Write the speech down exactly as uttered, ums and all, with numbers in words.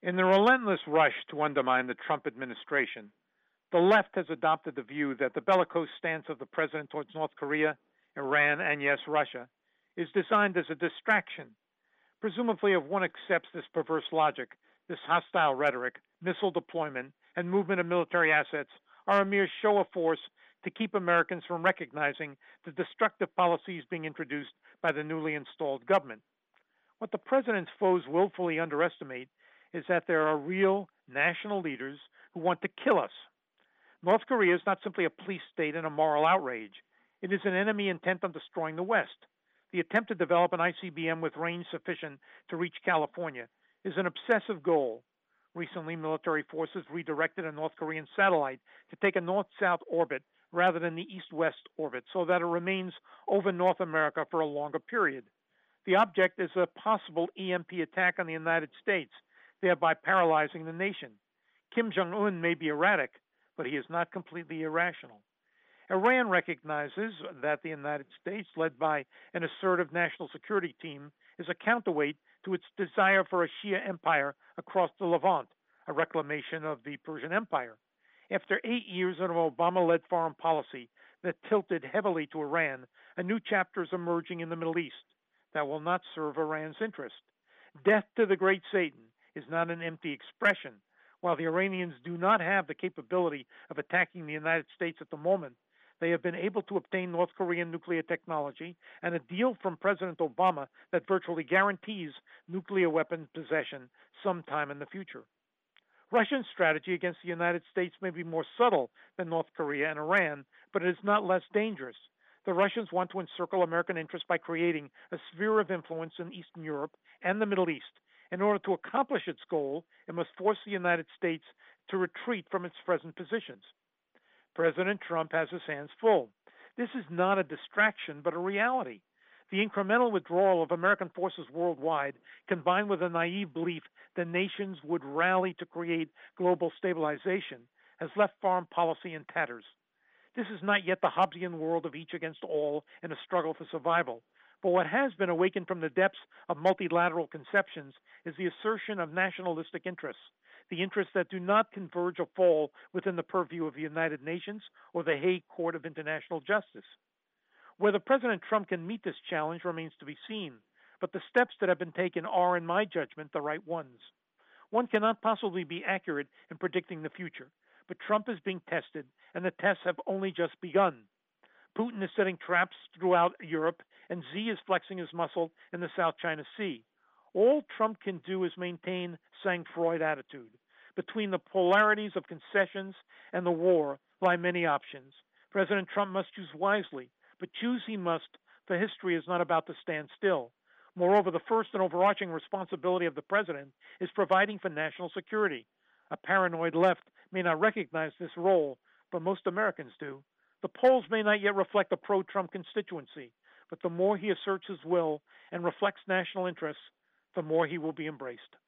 In the relentless rush to undermine the Trump administration, the left has adopted the view that the bellicose stance of the president towards North Korea, Iran, and yes, Russia, is designed as a distraction. Presumably, if one accepts this perverse logic, this hostile rhetoric, missile deployment, and movement of military assets are a mere show of force to keep Americans from recognizing the destructive policies being introduced by the newly installed government. What the president's foes willfully underestimate is that there are real national leaders who want to kill us. North Korea is not simply a police state and a moral outrage. It is an enemy intent on destroying the West. The attempt to develop an I C B M with range sufficient to reach California is an obsessive goal. Recently, military forces redirected a North Korean satellite to take a north-south orbit rather than the east-west orbit so that it remains over North America for a longer period. The object is a possible E M P attack on the United States, thereby paralyzing the nation. Kim Jong-un may be erratic, but he is not completely irrational. Iran recognizes that the United States, led by an assertive national security team, is a counterweight to its desire for a Shia empire across the Levant, a reclamation of the Persian Empire. After eight years of Obama-led foreign policy that tilted heavily to Iran, a new chapter is emerging in the Middle East that will not serve Iran's interest. Death to the great Satan is not an empty expression. While the Iranians do not have the capability of attacking the United States at the moment, they have been able to obtain North Korean nuclear technology and a deal from President Obama that virtually guarantees nuclear weapon possession sometime in the future. Russian strategy against the United States may be more subtle than North Korea and Iran, but it is not less dangerous. The Russians want to encircle American interests by creating a sphere of influence in Eastern Europe and the Middle East. In order to accomplish its goal, it must force the United States to retreat from its present positions. President Trump has his hands full. This is not a distraction, but a reality. The incremental withdrawal of American forces worldwide, combined with a naive belief that nations would rally to create global stabilization, has left foreign policy in tatters. This is not yet the Hobbesian world of each against all in a struggle for survival. But what has been awakened from the depths of multilateral conceptions is the assertion of nationalistic interests, the interests that do not converge or fall within the purview of the United Nations or the Hague Court of International Justice. Whether President Trump can meet this challenge remains to be seen, but the steps that have been taken are, in my judgment, the right ones. One cannot possibly be accurate in predicting the future, but Trump is being tested, and the tests have only just begun. Putin is setting traps throughout Europe, and Xi is flexing his muscle in the South China Sea. All Trump can do is maintain sang-froid attitude. Between the polarities of concessions and the war lie many options. President Trump must choose wisely, but choose he must, for history is not about to stand still. Moreover, the first and overarching responsibility of the president is providing for national security. A paranoid left may not recognize this role, but most Americans do. The polls may not yet reflect a pro-Trump constituency, but the more he asserts his will and reflects national interests, the more he will be embraced.